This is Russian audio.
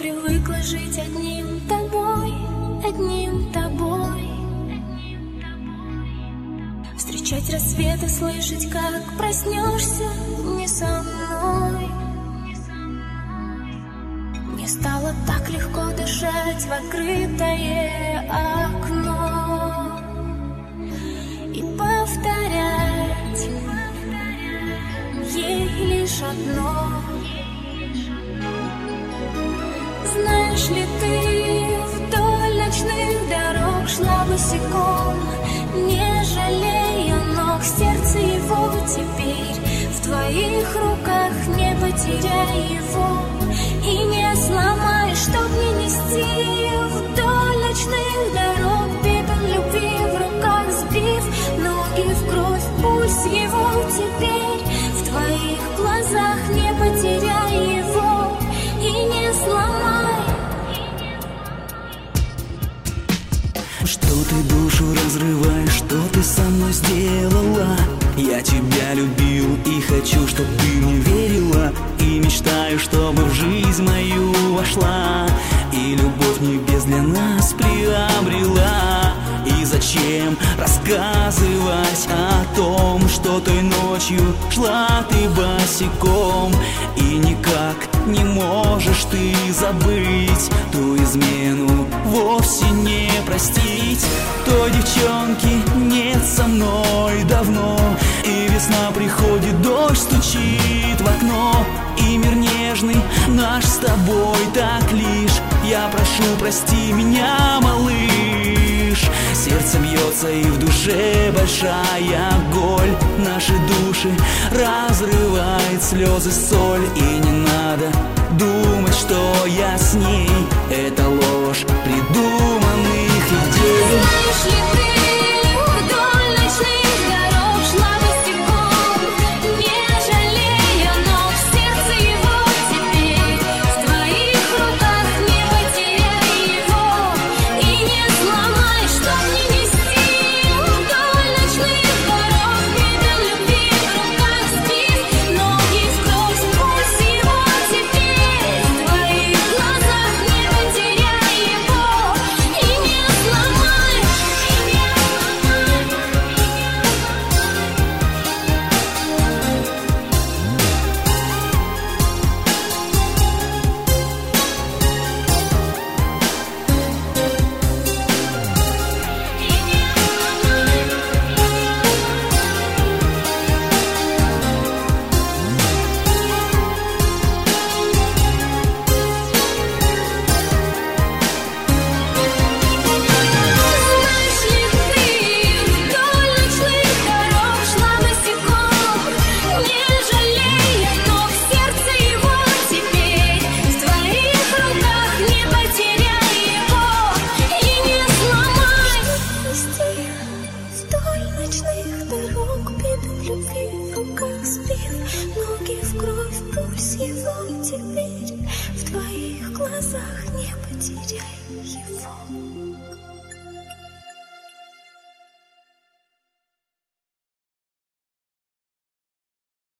привыкла жить одним тобой, одним тобой. Встречать рассветы, слышать, как проснешься не со мной. Мне стало так легко дышать в открытое окно и повторять ей лишь одно. Знаешь ли ты, вдоль ночных дорог шла босиком, не жалея ног, сердце его теперь в твоих руках, не потеряй его и не сломай, чтоб не нести вдоль ночных дорог пепел любви в руках сбив, ноги в кровь, пульс его теперь в твоих глазах, не потеряй его и не сломай. Что ты душу разрываешь, что ты со мной сделала? Я тебя любил и хочу, чтоб ты мне верила, и мечтаю, чтобы в жизнь мою вошла, и любовь небес для нас приобрела. И зачем рассказывать о том, что той ночью шла ты босиком, и никак не можешь ты забыть ту измену, вовсе не простить. Той девчонки нет со мной давно, и весна приходит, дождь стучит в окно, и мир нежный наш с тобой так лишь. Я прошу, прости меня, малыш. Сердце бьется и в душе большая боль, наши души разрывает слезы соль. И не надо думать, что я с ней, это ложь придуманных идей. Знаешь ли ты, вдоль ночных дорог шла босиком, не жалея ног, сердце его теперь в твоих руках, не потеряй его и не сломай, чтоб не нести вдоль ночных дорог пепел любви в руках сбив, ноги в кровь, пульс его теперь в твоих глазах, не потеряй его и не сломай. Знаешь ли ты, вдоль ночных дорог шла босиком, не жалея ног, сердце его теперь в твоих руках, не потеряй его и не сломай. Вдоль ночных дорог пепел любви в руках сбив, ноги в кровь, пульс его теперь в твоих глазах, не потеряй.